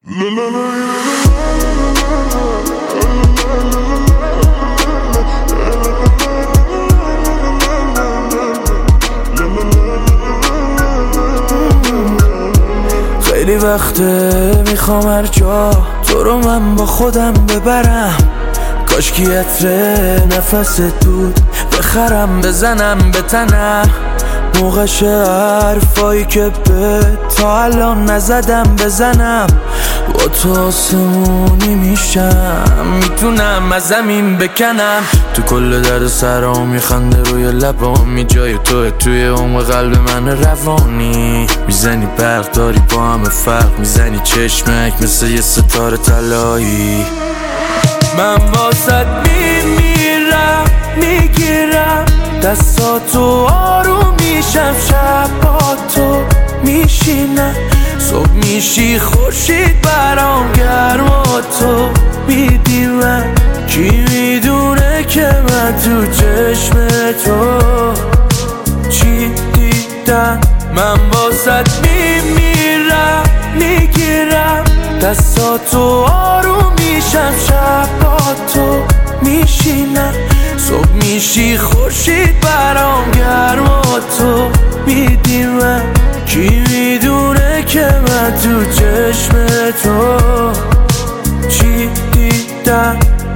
خیلی وقته میخوام هر جا تو رو من با خودم ببرم، کاش کی عطر نفس دود بخرم بزنم به تنم، موقعش حرفایی که به تا الان نزدم بزنم، با تو آسمونی میشم، میتونم از زمین بکنم، تو کل درد سرام میخنده روی لبامی، جای توی عمق قلب من روانی، میزنی برق داری با همه فرق، میزنی چشمک مثل یه ستاره طلایی، من واسط میمیرم میگیرم دستاتو آروم میشم، شب با تو میشینم، صبح میشی خورشید برام گرم و تو میدی من، کی میدونه که من تو چشم تو چی دیدم، من واسط میمیرم میگیرم دستاتو آروم میشم، شب با تو میشینم، صبح میشی خورشید برام گرم و تو میدی من، کی میدونه که من تو چشم تو چی دیدم.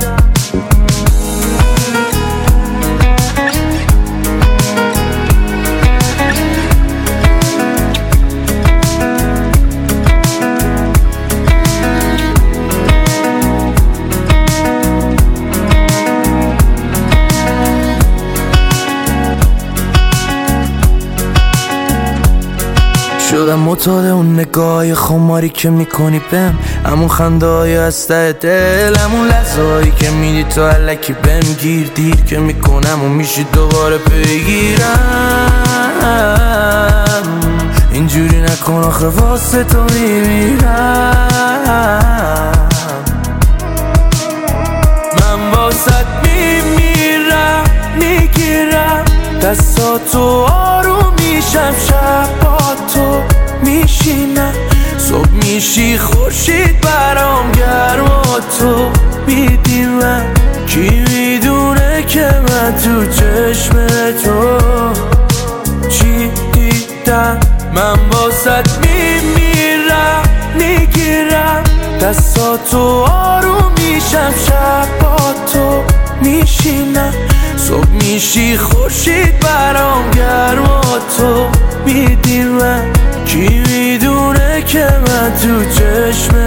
شدم معتاد اون نگاه خماری که میکنی بهم، همون خنده های از ته دل، همون لحظه هایی که میدی تو الکی بهم گیر، دیر که میکنم و میشی دوباره بگیرم، اینجوری نکن آخه واسه تو میمیرم، من واسط میمیرم میگیرم دستاتو آروم میشم، شب با تو میشینم، صبح میشی خورشید برام گرم و تو میدی من، کی میدونه که من تو چشم تو چی دیدم، من واسط میمیرم میگیرم دستاتو آروم میشم، شب با تو میشینم، صبح میشی خورشید برام گرم و تو میدی من، کی میدونه که من تو چشم